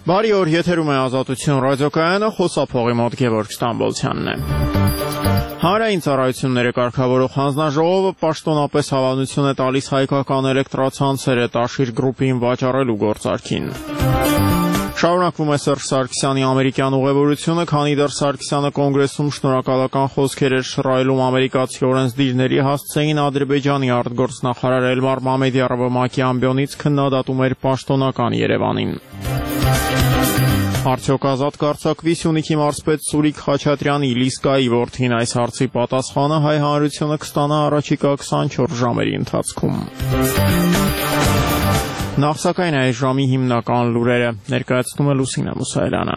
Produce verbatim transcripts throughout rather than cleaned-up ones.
Բարի օր, եթերում է Ազատություն ռադիոկայանը, խոսափողի մոտ Գևորգ Ստամբոլցյանն է։ Հանրային ծառայությունները կարգավորող հանձնաժողովը պաշտոնապես հավանություն է տալիս հայկական էլեկտրացանցերը Տաշիր գրուպին վաճառելու գործարքին։ Շարունակվում է Սերժ Սարգսյանի ամերիկյան ուղևորությունը, քանի դեռ Սարգսյանը կոնգրեսում շնորհակալական խոսքեր էր շռայլում ամերիկացի օրենսդիրների, հասցեին Ադրբեջանի արտգործնախարար Էլմար Մամեդյարովը Մակիամբյոնից քննադատում էր պաշտոնական Երևանին։ Արդյոք ազատ կարձակվի Սյունիքի մարզպետ Սուրիկ Խաչատրյանի Լիսկայի որդին, այս հարցի պատասխանը հայ հանրությունը կստանա առաջիկա քսանչորս ժամերի ընթացքում։ Նախ սակայն այս ժամի հիմնական լուրերը ներկայացնում է Լուսինե Մուսայելյանը։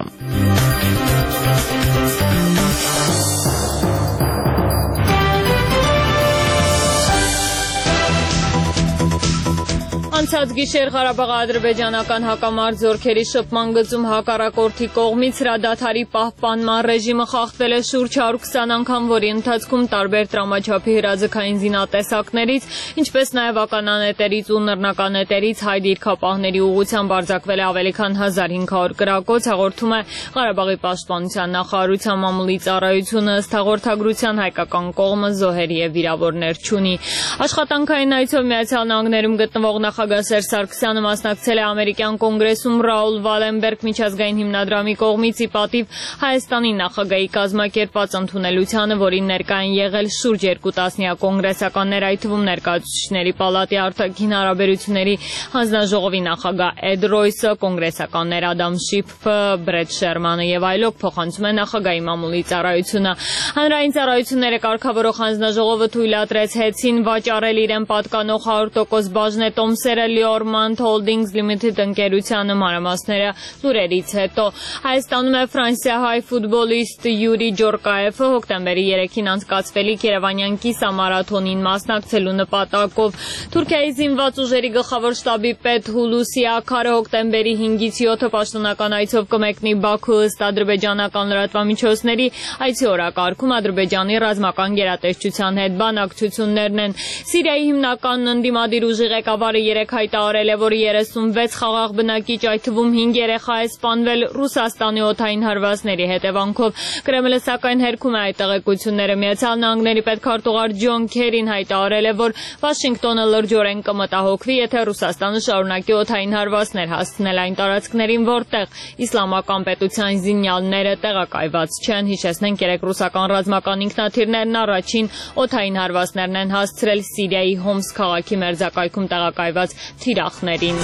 Անցած գիշեր Ղարաբաղի ադրբեջանական հակամարտ զորքերի շփման գծում հակառակորդի կողմից հրադադարի պահպանման ռեժիմը խախտվել է շուրջ հարյուր քսան անգամ, որի ընթացքում տարբեր տրամաչափի հրաձգային զինատեսակներից, ինչպես նաև ականանետերից ու նռնականետերից հայ դիրքապահների ուղղությամբ արձակվել է ավելի քան հազար հինգ հարյուր կրակոց, հաղորդում է Ղարաբաղի պաշտպանության նախարարության մամուլի ծառայությունը, ըստ հաղորդագրության հայկական կողմը զոհեր և վիրավորներ չունի։ Աշխատանքային այցով Միացյալ Նահանգներում գտնվող նախագահ Սերժ Սարգսյանը մասնակցել է ամերիկյան կոնգրեսում Ռաուլ Վալենբերգ միջազգային հիմնադրամի կողմից ի պատիվ Հայաստանի նախագահի կազմակերպած ընդունելությանը, որին ներկա են եղել շուրջ երկու տասնյակ կոնգրեսականներ, այդ թվում ներկայացուցիչների պալատի արտաքին հարաբերությունների հանձնաժողովի նախագահ Էդ Ռոյսը, կոնգրեսականներ Ադամ Շիփը, Բրեդ Շերմանը եւ այլոք, փոխանցում է նախագահի մամուլի ծառայությունը։ Հանրային ծառայությունները կարգավորող հանձնաժողովը թույլատրեց Հեցին վաճառել իրեն պատկանող հարյուր տոկոս բաժնետոմսերը Liormand Holdings Limited ընկերությանը, մանրամասները լուրերից հետո։ Հայաստանում է ֆրանսիահայ ֆուտբոլիստ Յուրի Ջորկաևը հոկտեմբերի երեքին անցկացվելիք Երևանյան կիսամարաթոնին մասնակցելու նպատակով։ Թուրքիայի զինված ուժերի գլխավոր շտաբի պետ Հուլուսի Աքարը հոկտեմբերի հինգից յոթը պաշտոնական այցով կմեկնի Բաքու, ըստ ադրբեջանական լրատվամիջոցների այցի օրակարգում Ադրբեջանի ռազմական գերատեսչության հետ բանակցություններն են։ Սիրիայի հիմնական ընդդիմադիր ուժի ղեկավարը երեկ հայտարարել է, որ երեսունվեց խաղաղ բնակիչ, այդ թվում հինգ երեխա է սպանվել Ռուսաստանի օդային հարվածների հետևանքով։ Կրեմլը սակայն հերքում է այդ տեղեկությունները։ Միացյալ Նահանգների պետքարտուղար Ջոն Քերին հայտարարել է, որ Վաշինգտոնը լրջորեն կմտահոգվի, եթե Ռուսաստանը շարունակի օդային հարվածներ հասցնել այն տարածքներին, որտեղ իսլամական պետության զինյալները տեղակայված չեն։ Հիշեցնենք, երեկ ռուսական ռազմական ինքնաթիռներն առաջին օդային հարվածներն են հասցրել Սիրիայի Հոմս քաղաքի մերձակայքում տեղակայված թիրախներին։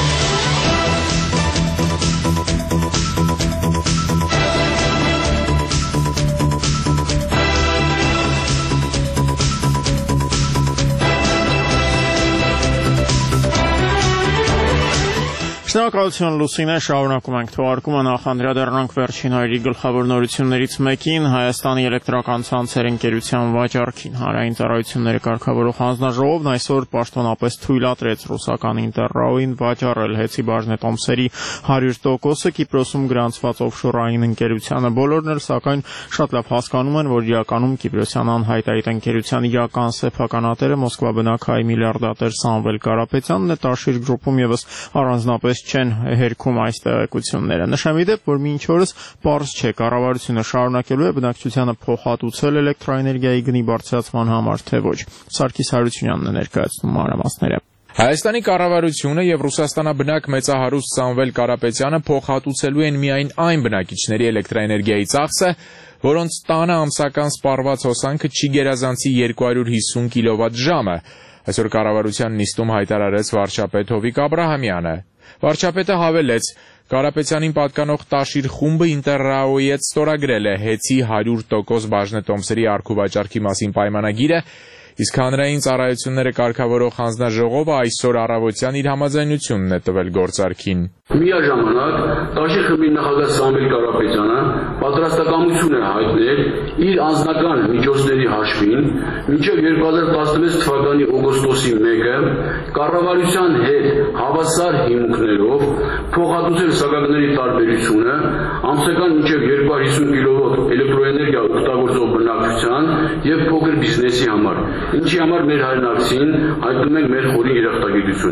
Շնորհակալություն Լուսինե, շարունակում ենք թողարկումը, նախ անդրադառնանք վերջին օրերի գլխավոր նորություններից մեկին, Հայաստանի էլեկտրական ցանցեր ընկերության վաճառքին։ Հանրային ծառայությունները կարգավորող հանձնաժողովն այսօր պաշտոնապես թույլատրեց ռուսական Ինտերրաոին վաճառել Հեցի բաժնետոմսերի հարյուր տոկոսը Կիպրոսում գրանցված օֆշորային ընկերությանը։ Բոլորն էլ սակայն շատ լավ հասկանում են, որ իրականում կիպրոսյան անհայտ այդ ընկերության իրական սեփականատերը Մոսկվա բնակահայ միլիարդատեր Սամվել Կարապետյանն է, Տաշիր գրուպում եւս առանձնապես չեն հերքում այս տեղեկությունները։ Նշեմ ի դեպ, որ մինչ օրս պարզ չէ, կառավարությունը շարունակելու է բնակչությանը փոխհատուցել էլեկտրաէներգիայի գնի բարձրացման համար, թե ոչ։ Սարգիս Հարությունյանն է ներկայացնում մանրամասները։ Հայաստանի կառավարությունը եւ Ռուսաստանաբնակ մեծահարուստ Սամվել Կարապետյանը փոխհատուցելու են միայն այն բնակիչների էլեկտրաէներգիայի ծախսը, որոնց տանը ամսական սպառված հոսանքը չի գերազանցի երկու հարյուր հիսուն կիլովատ ժամը։ Այսօր կառավարության նիստում հայտարարեց վարչապետ Հովիկ Աբրահամյանը։ Վարչապետը հավելեց, Կարապետյանին պատկանող Տաշիր խումբը Ինտերրաոյի հետ ստորագրել է Հեցի հարյուր տոկոս բաժնետոմսերի առքուվաճառքի մասին պայմանագիրը, իսկ հանրային ծառայությունները կարգավորող հանձնաժողովը այսօր առավոտյան իր համաձայնությունն է տվել գործարքին։ Միաժամանակ Տաշիր խմբի նախագահ Սամվել Կարապետյանը պատրաստակամություն է հայտնել իր անձնական միջոցների հաշվին մինչև երկու հազար տասնվեց թվականի օգոստոսի մեկը կառավարության հետ հավասար հիմունքներով փոխհատուցել սակագների տարբերությունը ամսական մինչև երկու հարյուր հիսուն կիլովատ էլեկտրոէներգիա օգտագործող բնակչության եւ փոքր բիզնեսի համար, ինչի համար մեր հայրենակցին հայտնում ենք մեր խորին երախտագիտությունը։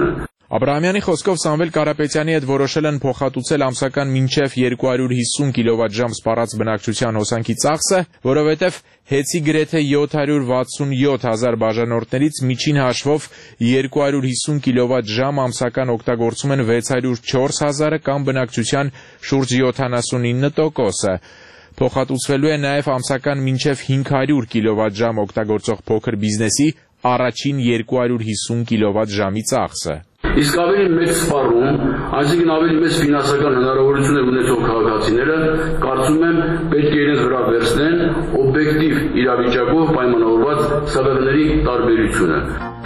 Աբրահամյանի խոսքով Սամվել Կարապետյանի հետ որոշել են փոխհատուցել ամսական մինչև երկու հարյուր հիսուն կիլովատժամ սպառած բնակչության հոսանքի ծախսը, որովհետև հեծի գրեթե յոթ հարյուր վաթսունյոթ հազար բաժանորդներից միջին հաշվով երկու հարյուր հիսուն կիլովատժամ ամսական օգտագործում են վեց հարյուր չորս հազարը կամ բնակչության շուրջ յոթանասունինը տոկոսը։ Փոխհատուցվելու է նաև ամսական մինչև հինգ հարյուր կիլովատժամ օգտագործող փոքր բիզնեսի առաջին երկու հարյուր հիսուն կիլովատժամի ծախսը։ Իսկ ավելի մեծ սպառում, այսինքն ավելի մեծ ֆինանսական հնարավորություններ ունեցող քաղաքացիները, կարծում եմ, պետք է իրենց վրա վերցնեն օբյեկտիվ իրավիճակով պայմանավորված սավեղների տարբերությունը։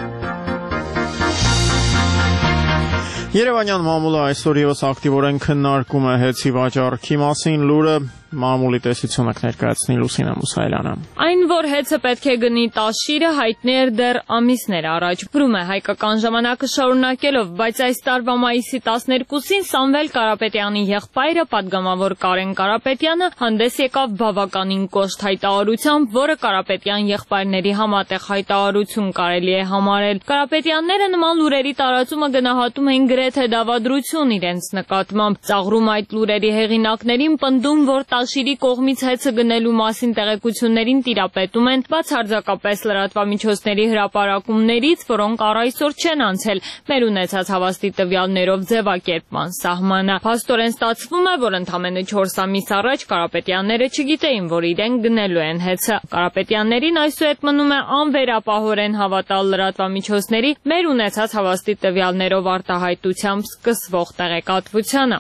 Երևանյան մամուլը այսօր ևս ակտիվորեն քննարկում է հեծի վաճառքի մասին լուրը, մամուլի տեսությունը կներկայացնի Լուսինե Մուսայելյանը։ Այն, որ հեծը պետք է գնի տաշիրը, հայտնի էր դեռ ամիսներ առաջ։ Բրում է հայկական ժամանակը շարունակելով, բայց այս տարվա մայիսի տասներկուսին Սամվել Կարապետյանի եղբայրը, պատգամավոր Կարեն Կարապետյանը, հանդես եկավ բավականին կոշտ հայտարարությամբ, որը Կարապետյան եղբայրների համատեղ հայտարարություն կարելի է համարել։ Կարապետյանները նման լուրերի տարածումը գնահատում էին գրեթե դավադրություն իրենց նկատմամբ։ Ծաղրում այդ լուրերի հեղինակներին պնդում, որ Տաշիրի կողմից հեծը գնելու մասին տեղեկություններին տիրապետում են բացարձակապես լրատվամիջոցների հրապարակումներից, որոնք առ այսօր չեն անցել մեր ունեցած հավաստի տվյալներով ձևակերպման սահմանը։ Փաստորեն ստացվում է, որ ընդամենը չորս ամիս առաջ Կարապետյանները չգիտեին, որ իրենք գնելու են հեծը։ Կարապետյաններին այսուհետ մնում է անվերապահորեն հավատալ լրատվամիջոցների մեր ունեցած հավաստի տվյալներով արտահայտությամբ սկսվող տեղեկատվությանը։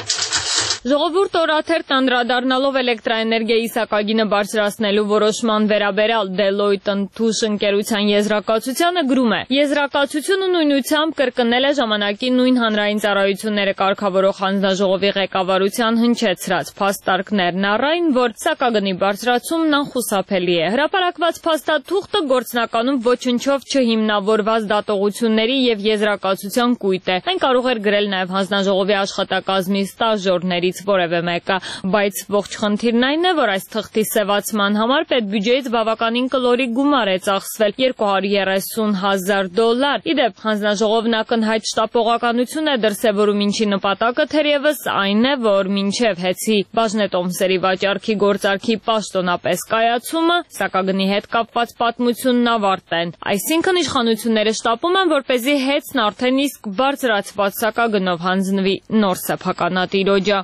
Ժողովուրդ օրաթերթ անդրադառնալով էլեկտրաէներգիայի սակագինը բարձրացնելու որոշման վերաբերյալ Deloitte ընդհուշ ընկերության եզրակացությանը գրում է. Եզրակացությունը նույնությամբ կրկնել է ժամանակի նույն հանրային ծառայությունները կարգավորող հանձնաժողովի ղեկավարության հնչեցրած փաստարկներն առայն, որ սակագնի բարձրացումն անխուսափելի է։ Հրապարակված փաստաթուղթը գործնականում ոչնչով չհիմնավորված դատողությունների եւ եզրակացության կույտ է։ Այն կարող էր գրել նաեւ հանձնաժողովի աշխատակազմի ստաժորների որևէ մեկը, բայց ողջ խնդիրն այն է, որ այս թղթի սևացման համար պետբյուջեից բավականին կլորի գումար է ծախսվել երկու հարյուր երեսուն հազար դոլար։ Իդեպ հանձնաժողովն ակնհայտ շտապողականություն է դրսևորում, ինչի նպատակը թերևս այն է, որ մինչև հեծի բաժնետոմսերի վաճառքի գործարքի պաշտոնապես կայացումը սակագնի հետ կապված պատմությունն ավարտեն։ Այսինքն իշխանությունները շտապում են, որպեսզի հեծն արդեն իսկ բարձրացված սակագնով հանձնվի նոր սեփականատիրոջը։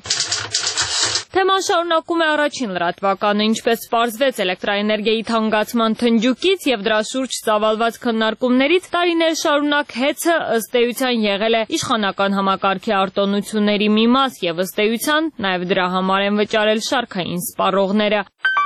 Թեման շարունակում է առաջին լրատվականը, ինչպես պարզվեց էլեկտրաէներգիայի թանկացման թնջուկից եւ դրա շուրջ ծավալված քննարկումներից տարիներ շարունակ հեծը ըստ էության եղել է իշխանական համակարգի արտոնությունների մի մաս եւ ըստ էության նաեւ դրա համար են վճարել շարքային սպառողները։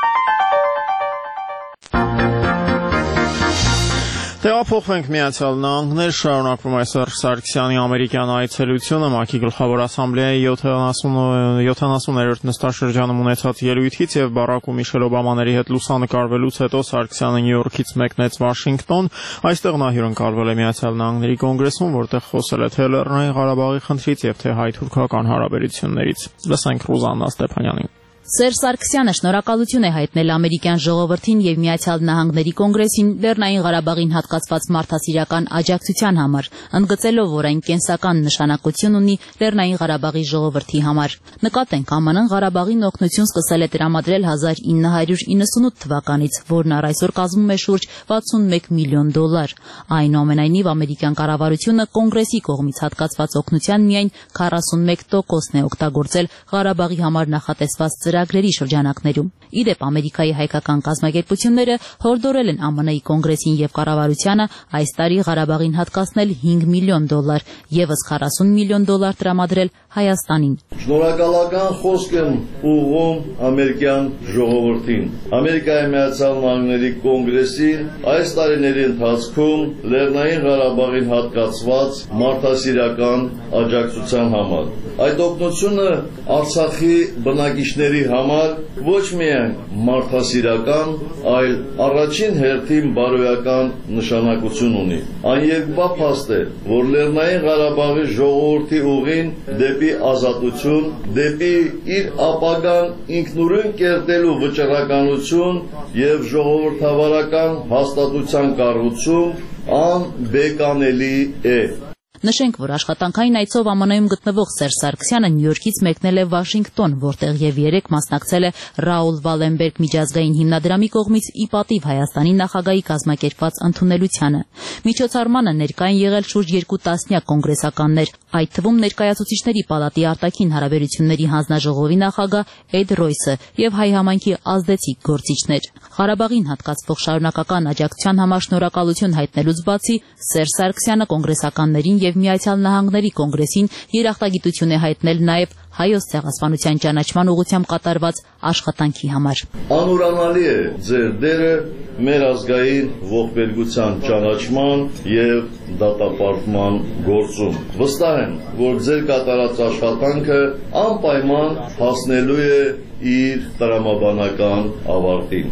Տեղափոխվենք Միացյալ Նահանգներ, շարունակվում է Սերժ Սարգսյանի ամերիկյան այցելությունը, ՄԱԿ-ի գլխավոր ասամբլեայի յոթանասուներորդ նստաշրջանում ունեցած ելույթից եւ Բարակ ու Միշել Օբամաների հետ լուսանկարվելուց հետո Սարգսյանը Նյու Յորքից մեկնեց Վաշինգտոն, այստեղ նա հյուրընկալվել է Միացյալ Նահանգների կոնգրեսում, որտեղ խոսել է թե Լեռնային Ղարաբաղի խնդրից եւ թե հայ-թուրքական հարաբերություններից։ Լսենք Ռուզաննա Ստեփանյանին։ Սերժ Սարգսյանը շնորհակալություն է հայտնել ամերիկյան ժողովրդին եւ Միացյալ Նահանգների կոնգրեսին Լեռնային Ղարաբաղին հատկացված մարդասիրական աջակցության համար, ընդգծելով, որ այն կենսական նշանակություն ունի Լեռնային Ղարաբաղի ժողովրդի համար։ Նկատենք, ԱՄՆ-ն Ղարաբաղին օգնություն սկսել է տրամադրել հազար ինը հարյուր իննսունութ թվականից, որն առ այսօր կազմում է շուրջ վաթսունմեկ միլիոն դոլար։ Այնուամենայնիվ ամերիկյան կառավարությունը կոնգրեսի կողմից հատկացված օգնության միայն քառասունմեկ տոկոսն է օգտագործել Ղարաբաղի համար նախատեսված ծրագրերի շրջանակներում։ Իդեպ Ամերիկայի հայկական կազմակերպությունները հորդորել են ԱՄՆ-ի կոնգրեսին եւ կառավարությանը այս տարի Ղարաբաղին հատկացնել հինգ միլիոն դոլար, եւս քառասուն միլիոն դոլար տրամադրել Հայաստանին։ Շնորհակալական խոսք եմ ուղղում ամերիկյան ժողովրդին։ Ամերիկայի Միացյալ Նահանգների կոնգրեսին այս տարիների ընթացքում Լեռնային Ղարաբաղին հատկացված մարդասիրական աջակցության համար։ Այդ օգնությունը Արցախի բնակիչների համար ոչ միայն մարդասիրական, այլ առաջին հերթին բարոյական նշանակություն ունի։ Աներկբա փաստ է, որ Լեռնային Ղարաբաղի ժողովրդի ուղին դեպի ազատություն, դեպի իր ապագան ինքնուրույն կերտելու վճռականություն եւ ժողովրդավարական հաստատության կառուցում անբեկանելի է։ Նշենք, որ աշխատանքային այցով Է Մ Ն-ում գտնվող Սերժ Սարգսյանը Նյու Յորքից մեկնել է Վաշինգտոն, որտեղ եւ երեք մասնակցել է Ռաուլ Վալենբերգ միջազգային հիմնադրամի կողմից ի պատիվ Հայաստանի նախագահի կազմակերպված ընդունելությանը։ Միջոցառմանը ներկա են եղել շուրջ երկու տասնյակ կոնգրեսականներ, այդ թվում ներկայացուցիչների պալատի արտաքին հարաբերությունների հանձնաժողովի նախագահ Էդ Ռոյսը եւ հայ համայնքի ազդեցիկ գործիչներ։ Ղարաբաղին հատկացվող շարունակական աջակցության համար շնորհակալություն հայտնելուց բացի Սերժ Սարգսյանը կոնգրեսականներին եւ Միացյալ Նահանգների կոնգրեսին երախտագիտություն է հայտնել նաեւ հայոց ցեղասպանության ճանաչման ուղղությամբ կատարված աշխատանքի համար։ Անուրանալի է ձեր դերը մեր ազգային ողբերգության ճանաչման եւ դատապարտման գործում։ Վստահ եմ, որ ձեր կատարած աշխատանքը անպայման հասնելու է իր տրամաբանական ավարտին։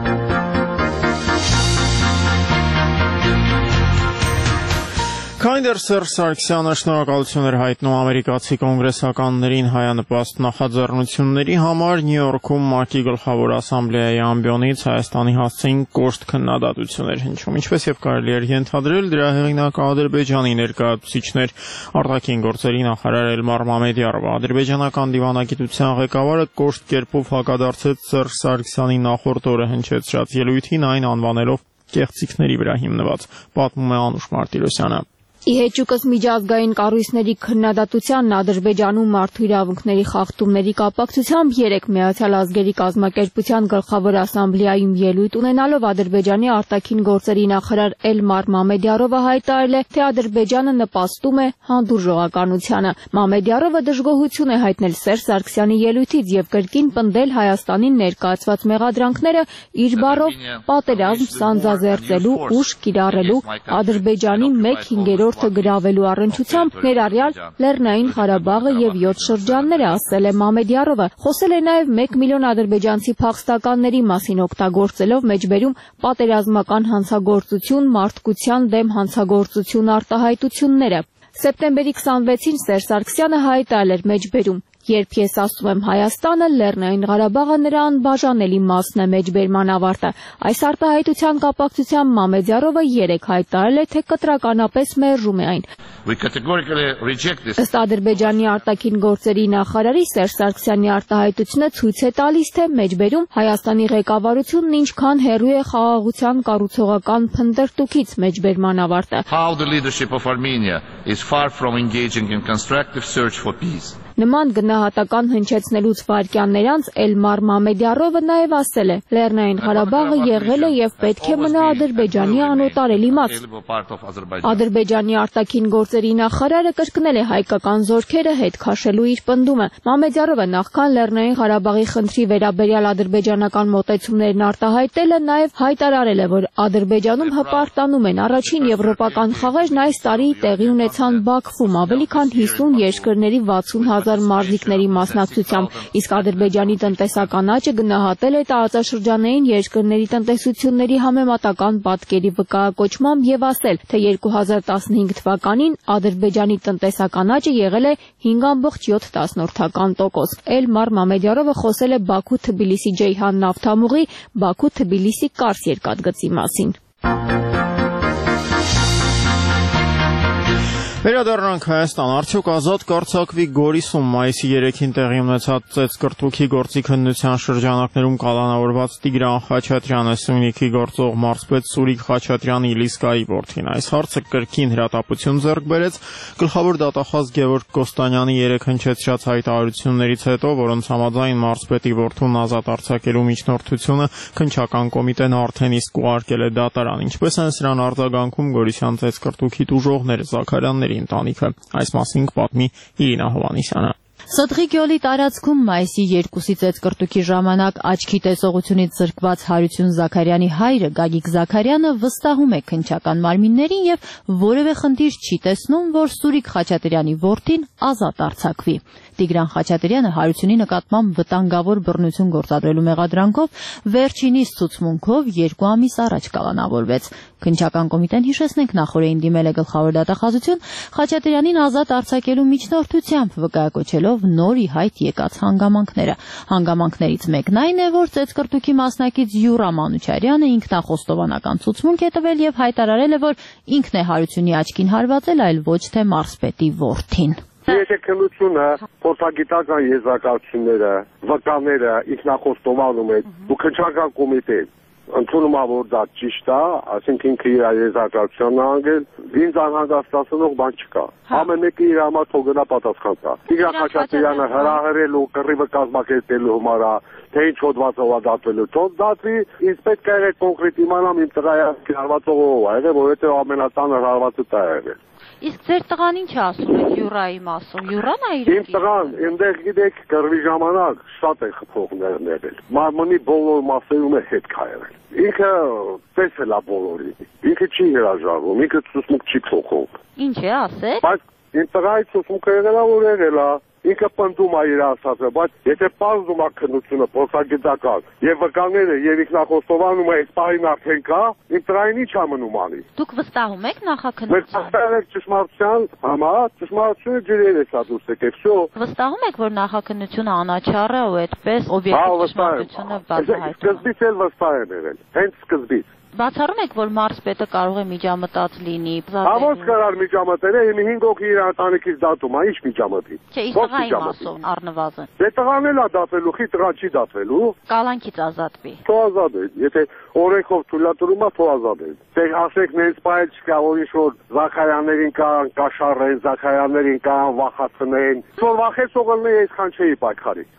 Քանի դեռ Սերժ Սարգսյանը շնորհակալություն էր հայտնում ամերիկացի կոնգրեսականներին հայանպաստ նախաձեռնությունների համար, Նյու Յորքում ՄԱԿ-ի գլխավոր ասամբլեայի ամբիոնից Հայաստանի հասցեին կոշտ քննադատություն էր հնչում, ինչպես եւ կարելի էր ենթադրել, դրա հեղինակը Ադրբեջանի ներկայացուցիչներ արտաքին գործերի նախարար Էլմար Մամեդյարովը։ Ադրբեջանական դիվանագիտության ղեկավարը կոշտ կերպով հակադարձեց Սերժ Սարգսյանի նախորդ օրը հնչեցրած ելույթին, այն անվանելով կեղծիքների վրա հիմնված, պատմում է Անուշ Մարտիրոսյանը։ Ի հեճուկս միջազգային կառույցների քննադատությանն Ադրբեջանում մարդու իրավունքների խախտումների կապակցությամբ երեք Միացյալ Ազգերի կազմակերպության գլխավոր ասամբլեայում ելույթ ունենալով Ադրբեջանի արտաքին գործերի նախարար Էլմար Մամեդյարովը հայտարարել է, թե Ադրբեջանը նպաստում է հանդուրժողականությանը։ Մամեդյարովը դժգոհություն է հայտնել Սերժ Սարգսյանի ելույթից եւ կրկին պնդել Հայաստանին ներկայացված մեղադրանքները իր բառով պատերազմ սանձազերծելու, ուժ կիրառելու, Ադրբեջանի մեկ հինգերորդ գրավելու առնչությամբ ներառյալ Լեռնային Ղարաբաղը եւ յոթ շրջանները, ասել է Մամեդյարովը։ Խոսել է նաեւ մեկ միլիոն ադրբեջանցի փախստականների մասին, օգտագործելով մեջբերում պատերազմական հանցագործություն, մարդկության դեմ հանցագործություն արտահայտությունները։ Սեպտեմբերի քսանվեցին Սերժ Սարգսյանը հայտարարել էր մեջբերում. Երբ ես ասում եմ Հայաստանը, Լեռնային Ղարաբաղը նրա անբաժանելի մասն է, մեջբերման ավարտը։ Այս արտահայտության կապակցությամբ Մամեդյարովը երեկ հայտարարել է, թե կտրականապես մերժում է այն։ Ըստ Ադրբեջանի արտաքին գործերի նախարարի Սերժ Սարգսյանի արտահայտությունը ցույց է տալիս, թե մեջբերում Հայաստանի ղեկավարությունն ինչքան հեռու է խաղաղության կառուցողական փնտրտուքից, մեջբերման ավարտը։ Նման գնահատական հնչեցնելուց վայրկյաններ անց Էլմար Մամեդյարովը նաև ասել է. Լեռնային Ղարաբաղը եղել է եւ պետք է մնա Ադրբեջանի անօտարելի մաս։ Ադրբեջանի արտաքին գործերի նախարարը կրկնել է հայկական զորքերը հետ քաշելու իր պնդումը։ Մամեդյարովը նախքան Լեռնային Ղարաբաղի խնդրի վերաբերյալ ադրբեջանական մոտեցումներն արտահայտելը նաև հայտարարել է, որ Ադրբեջանում հպարտանում են առաջին եվրոպական խաղերն այս տարի տեղի ունեցան Բաքվում ավելի քան հիսուն երկրների վաթսուն հազար մարզիկների մասնակցությամբ, իսկ Ադրբեջանի տնտեսական աճը գնահատել է տարածաշրջանային երկրների տնտեսությունների համեմատական պատկերի վկայակոչմամբ եւ ասել, թե երկու հազար տասնհինգ թվականին Ադրբեջանի տնտեսական աճը եղել է հինգ կoma յոթ տոկոս։ Էլմար Մամեդյարովը խոսել է Բաքու-Թբիլիսի Ջեյհան նավթամուղի Բաքու-Թբիլիսի Կարս երկաթգծի մասին։ Վերադառնանք Հայաստան, արդյոք ազատ կարձակվի Գորիսում մայիսի երեքին տեղի ունեցած ծեծկրտուքի գործի քննության շրջանակներում կալանավորված Տիգրան Խաչատրյանը, Սյունիքի գործող մարզպետ Սուրիկ Խաչատրյանի Իլիսկայի որդին։ Այս հարցը կրկին հրատապություն ձեռք բերեց գլխավոր դատախազ Գևորգ Կոստանյանի երեկ հնչեցրած հայտարարություններից հետո, որոնց համաձայն մարզպետի որդուն ազատ արձակելու միջնորդությունը քննչական կոմիտեն արդեն իսկ ուղարկել է դատարան։ Ինչպես են սրան արձագանքում Գորիսյան ծեծկրտուքի տուժողները, Զաքարյանների ընտանիքը։ Այս մասին կպատմի Իրինա Հովհաննիսյանը։ Սդղի գյուղի տարածքում մայիսի երկուսի ծեծկրտուքի ժամանակ աչքի տեսողությունից զրկված Հարություն Զաքարյանի հայրը Գագիկ Զաքարյանը վստահում է քննչական մարմիններին եւ որևէ խնդիր չի տեսնում, որ Սուրիկ Խաչատրյանի որդին ազատ արձակվի։ Տիգրան Խաչատրյանը Հարությունի նկատմամբ վտանգավոր բռնություն գործադրելու մեղադրանքով վերջինիս ցուցմունքով երկու ամիս առաջ կալանավորվեց։ Քննչական կոմիտեն, հիշեցնենք, նախորդին դիմել է գլխավոր դատախազություն Խաչատրյանին ազատ արձակելու միջնորդությամբ, վկայակոչելով պատճառով նոր ի հայտ եկած հանգամանքները։ Հանգամանքներից մեկն այն է, որ ծեծկրտուքի մասնակից Յուրա Մանուչարյանը ինքնախոստովանական ցուցմունք է տվել եւ հայտարարել է, որ ինքն է Հարությունի աչքին հարվածել, այլ ոչ թե մարզպետի որդին։ Եթե քննությունը, փորձագիտական եզրակացությունները, վկաները ինքնախոստովանում է, ու քննչական կոմիտեն ընդունում է, որ դա ճիշտ է, այսինքն ինքը իր եզրակացության անգել, ինձ անհանգստացնող բան չկա։ Ամեն մեկը իր համար թող գնա պատասխան տա։ Տիգրան Խաչատրյանը հրահրելու, կռիվը կազմակերպելու համար է, թե ինչ հոդված ովադատվելու, թող դատվի, ինձ պետք է եղել կոնկրետ իմանամ իմ տղայի հարվածողը ով է եղել, որովհետև ամենածանր հարվածը դա է եղել։ Իսկ ձեր տղան ի՞նչ է ասում Յուրայի մասով։ Յուրան է իր։ Իմ տղան, այնտեղ գիտեք, կռվի ժամանակ շատ է խփողներ եղել։ Մարմնի բոլոր մասերում է հետ քայլել։ Ինքը տեսել է բոլորին։ Ինքը չի հրաժարվում, ինքը ցուցմուկ չի փոխում։ Ինչ է ասել։ Բայց իմ տղայի ցուցմուկը եղել է, որ եղել է։ Ինքը պնդում է իր ասածը, բայց եթե պարզում է քննությունը, փորձագիտական եւ վկաները եւ ինքնախոստովանում է այս պահին արդեն կա, իմ տղային ի՞նչ է մնում անի։ Դուք վստահում եք նախաքննության։ Մենք վստահում ենք ճշմարտության համար, ճշմարտությունը ջրել է սա դուրս եկել, всё։ Վստահում եք, որ նախաքննությունը անաչառ է ու այդպես օբյեկտիվ ճշմարտությունը բացահայտում։ Սկզբից էլ վստահ եմ եղել, հենց սկզբից։ Բացառում եք, որ մարզպետը կարող է միջամտած լինի։ Ահա կարար միջամտել է, իմ հինգ հոգի իր ընտանիքից դատում է, ի՞նչ միջամտի։ Չէ, իսկ տղայի մասով առնվազն։ Դե տղան էլ է դատվելու, խի տղա չի դատվելու։ Կալանքից ազատվի։ Թող ազատ է, եթե օրենքով թույլատրում է, թող ազատ է։ Դե ասեք, նենց բայել չկա, որ ինչ որ Զաքարյաններին կան, կաշառեն, Զաքարյաններին կան, վախացնեն։ Որ վախեցողը լինի, այսքան չէի պայքարի։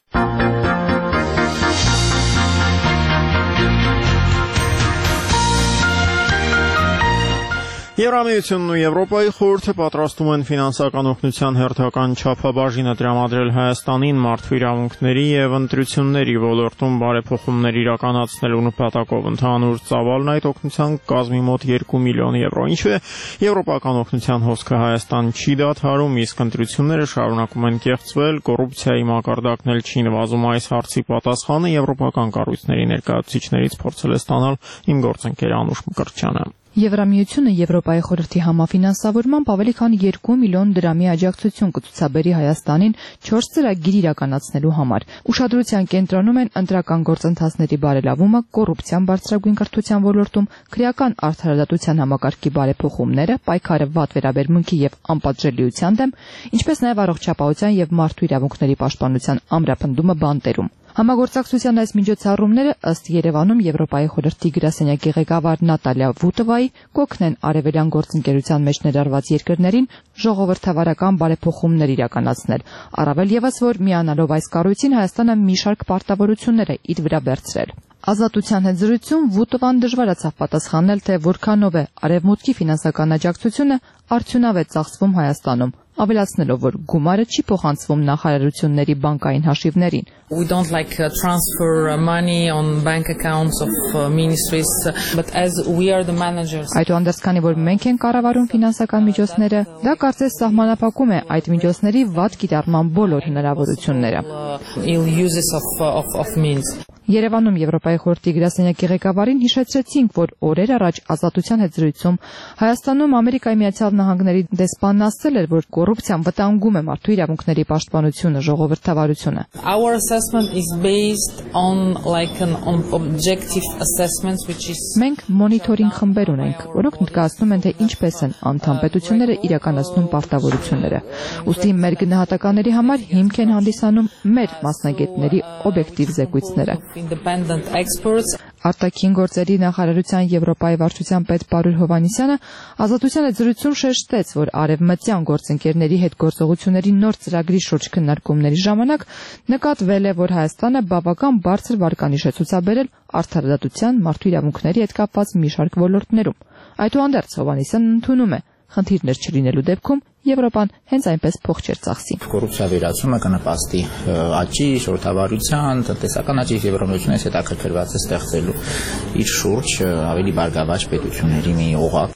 Եվրամիությունն ու Եվրոպայի խորհուրդը պատրաստում են ֆինանսական օգնության հերթական չափաբաժինը տրամադրել Հայաստանին մարդու իրավունքների եւ ընտրությունների ոլորտում բարեփոխումներ իրականացնելու նպատակով։ Ընդհանուր ծավալն այդ օգնության կազմի մոտ երկու միլիոն եվրո։ Ինչու է եվրոպական օգնության հոսքը Հայաստան չի դադարում, իսկ ընտրությունները շարունակում են կեղծվել, կոռուպցիայի մակարդակն էլ չի նվազում։ Այս հարցի պատասխանը եվրոպական կառույցների ներկայացուցիչներից փորձել է ստանալ իմ գործընկեր Անուշ Մկրտչյանը։ Եվրամիությունը Եվրոպայի խորհրդի համաֆինանսավորմամբ ավելի քան երկու միլիոն դրամի աջակցություն կցուցաբերի Հայաստանին չորս ծրագիր իրականացնելու համար։ Ուշադրության կենտրոնում են ընտրական գործընթացների բարելավումը, կոռուպցիան բարձրագույն կրթության ոլորտում, քրեական արդարադատության համակարգի բարեփոխումները, պայքարը վատ վերաբերմունքի եւ անպատժելիության դեմ, ինչպես նաեւ առողջապահության եւ մարդու իրավունքների պաշտպանության ամրապնդումը բանտերում։ Համագործակցության այս միջոցառումները ըստ Երևանում Եվրոպայի խորհրդի գրասենյակի ղեկավար Նատալիա Վուտովայի կօգնեն արևելյան գործընկերության մեջ ներառված երկրներին ժողովրդավարական բարեփոխումներ իրականացնել։ Առավել ևս, որ միանալով այս կառույցին Հայաստանը մի շարք պարտավորություններ է իր վրա վերցրել։ Ազատության հետ զրույցում Վուտովան դժվարացավ պատասխանել, թե որքանով է արևմուտքի ֆինանսական աջակցությունը արդյունավետ ծախսվում Հայաստանում, ավելացնելով, որ գումարը չի փոխանցվում նախարարությունների բանկային հաշիվներին։ We don't like uh, transfer uh, money on bank accounts of uh, ministries, uh, but as we are the managers. Այդուհանդերձ, քանի որ մենք ենք կառավարում ֆինանսական միջոցները, դա կարծես սահմանափակում է այդ միջոցների վատ կիրառման բոլոր հնարավորությունները։ Ill uses of of of means. Երևանում Եվրոպայի խորհրդի գրասենյակի ղեկավարին հիշեցրեցինք, որ օրեր առաջ ազատության հետ զրույցում Հայաստանում Ամերիկայի Միացյալ Նահանգների դեսպանն ասել էր, որ կոռուպցիան վտանգում է մարդու իրավունքների պաշտպանությունը, ժողովրդավարությունը։ Our assessment is based on like an on objective assessments which is Մենք մոնիթորինգ խմբեր ունենք, որոնք ներկայացնում են, թե ինչպես են անդամ պետությունները իրականացնում պարտավորությունները։ Ուստի մեր գնահատականների համար հիմք են հանդիսանում մեր մասնագետների օբյեկտիվ զեկույցները։ Independent experts. Արտաքին գործերի նախարարության Եվրոպայի վարչության պետ Պարուլ Հովհաննիսյանը ազատության հետ զրույցում շեշտեց, որ արևմտյան գործընկերների հետ գործողությունների նոր ծրագրի շուրջ քննարկումների ժամանակ նկատվել է, որ Հայաստանը բավական բարձր վարկանիշ է ցուցաբերել արդարադատության, մարդու իրավունքների հետ կապված մի շարք ոլորտներում։ Այդուհանդերձ Հովհաննիսյանն ընդունում է, խնդիրներ չլինելու դեպքում Եվրոպան հենց այնպես փող չէր ծախսի։ Կոռուպցիա վերացումը կնպաստի աճի, ժողովրդավարության, տնտեսական աճի, Եվրամիությունից հետաքրքրված է ստեղծելու իր շուրջ ավելի բարգավաճ պետությունների մի օղակ։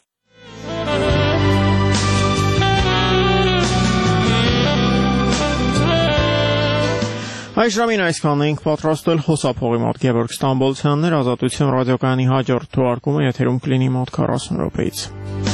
Այս ժամին այսքանն էինք պատրաստել խոսափողի մոտ Գևորգ Ստամբոլցյաններ, Ազատություն ռադիոկայանի հաջորդ թողարկումը եթերում կլինի մոտ քառասուն րոպեից։